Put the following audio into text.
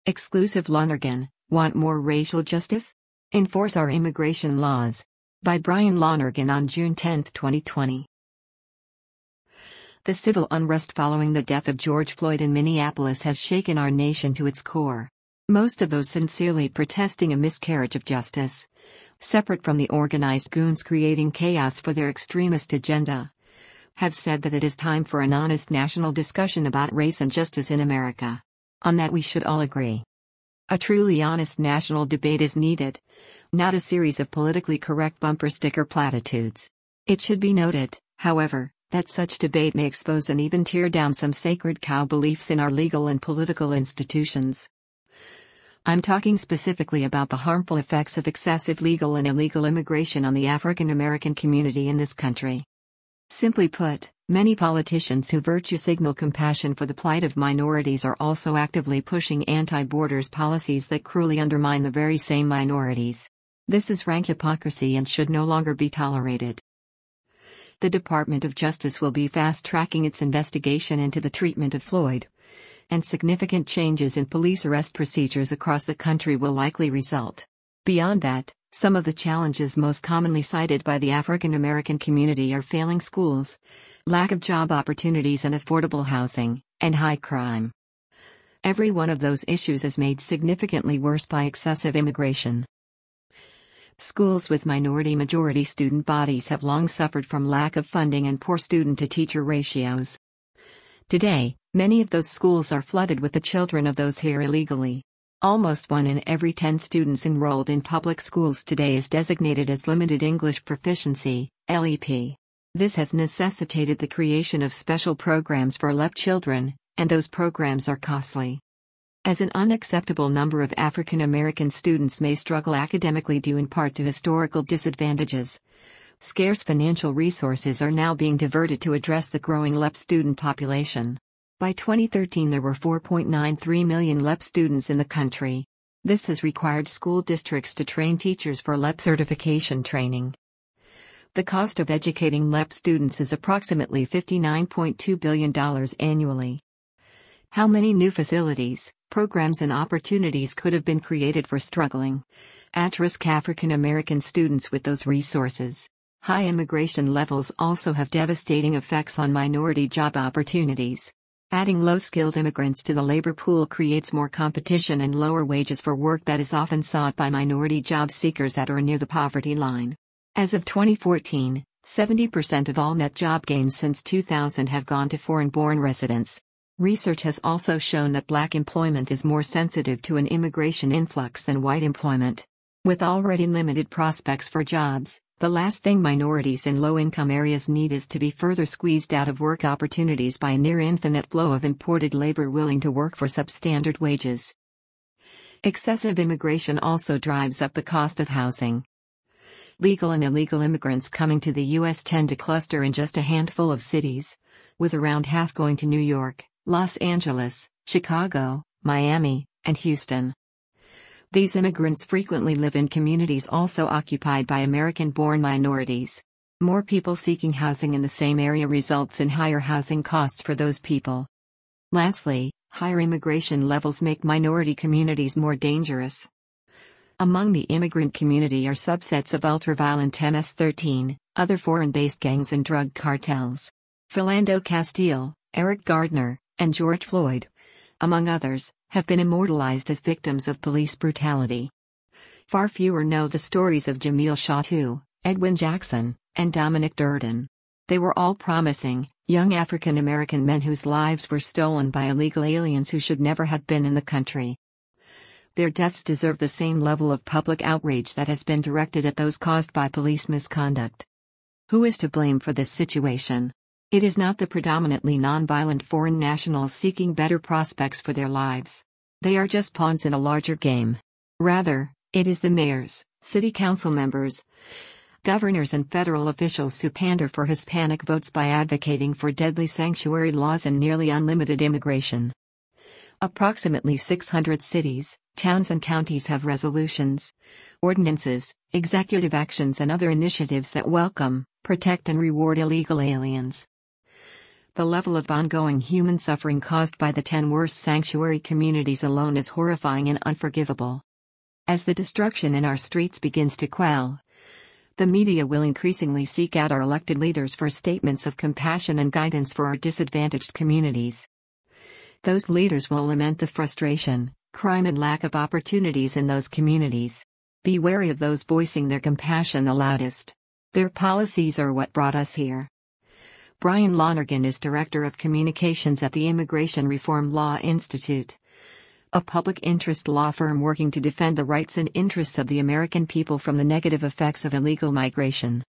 Exclusive Lonergan, want more racial justice? Enforce our immigration laws. By Brian Lonergan on June 10, 2020. The civil unrest following the death of George Floyd in Minneapolis has shaken our nation to its core. Most of those sincerely protesting a miscarriage of justice, separate from the organized goons creating chaos for their extremist agenda, have said that it is time for an honest national discussion about race and justice in America. On that we should all agree. A truly honest national debate is needed, not a series of politically correct bumper sticker platitudes. It should be noted, however, that such debate may expose and even tear down some sacred cow beliefs in our legal and political institutions. I'm talking specifically about the harmful effects of excessive legal and illegal immigration on the African American community in this country. Simply put, many politicians who virtue signal compassion for the plight of minorities are also actively pushing anti-borders policies that cruelly undermine the very same minorities. This is rank hypocrisy and should no longer be tolerated. The Department of Justice will be fast-tracking its investigation into the treatment of Floyd, and significant changes in police arrest procedures across the country will likely result. Beyond that, some of the challenges most commonly cited by the African American community are failing schools, lack of job opportunities and affordable housing, and high crime. Every one of those issues is made significantly worse by excessive immigration. Schools with minority-majority student bodies have long suffered from lack of funding and poor student-to-teacher ratios. Today, many of those schools are flooded with the children of those here illegally. Almost 1 in every 10 students enrolled in public schools today is designated as Limited English Proficiency, LEP. This has necessitated the creation of special programs for LEP children, and those programs are costly. As an unacceptable number of African American students may struggle academically due in part to historical disadvantages, scarce financial resources are now being diverted to address the growing LEP student population. By 2013 there were 4.93 million LEP students in the country. This has required school districts to train teachers for LEP certification training. The cost of educating LEP students is approximately $59.2 billion annually. How many new facilities, programs and opportunities could have been created for struggling, at-risk African American students with those resources? High immigration levels also have devastating effects on minority job opportunities. Adding low-skilled immigrants to the labor pool creates more competition and lower wages for work that is often sought by minority job seekers at or near the poverty line. As of 2014, 70% of all net job gains since 2000 have gone to foreign-born residents. Research has also shown that black employment is more sensitive to an immigration influx than white employment. With already limited prospects for jobs, the last thing minorities in low-income areas need is to be further squeezed out of work opportunities by a near-infinite flow of imported labor willing to work for substandard wages. Excessive immigration also drives up the cost of housing. Legal and illegal immigrants coming to the U.S. tend to cluster in just a handful of cities, with around half going to New York, Los Angeles, Chicago, Miami, and Houston. These immigrants frequently live in communities also occupied by American-born minorities. More people seeking housing in the same area results in higher housing costs for those people. Lastly, higher immigration levels make minority communities more dangerous. Among the immigrant community are subsets of ultraviolent MS-13, other foreign-based gangs and drug cartels. Philando Castile, Eric Gardner, and George Floyd, among others, have been immortalized as victims of police brutality. Far fewer know the stories of Jamil Shatu, Edwin Jackson, and Dominic Durden. They were all promising, young African American men whose lives were stolen by illegal aliens who should never have been in the country. Their deaths deserve the same level of public outrage that has been directed at those caused by police misconduct. Who is to blame for this situation? It is not the predominantly nonviolent foreign nationals seeking better prospects for their lives. They are just pawns in a larger game. Rather, it is the mayors, city council members, governors and federal officials who pander for Hispanic votes by advocating for deadly sanctuary laws and nearly unlimited immigration. Approximately 600 cities, towns and counties have resolutions, ordinances, executive actions and other initiatives that welcome, protect and reward illegal aliens. The level of ongoing human suffering caused by the 10 worst sanctuary communities alone is horrifying and unforgivable. As the destruction in our streets begins to quell, the media will increasingly seek out our elected leaders for statements of compassion and guidance for our disadvantaged communities. Those leaders will lament the frustration, crime, and lack of opportunities in those communities. Be wary of those voicing their compassion the loudest. Their policies are what brought us here. Brian Lonergan is Director of Communications at the Immigration Reform Law Institute, a public interest law firm working to defend the rights and interests of the American people from the negative effects of illegal migration.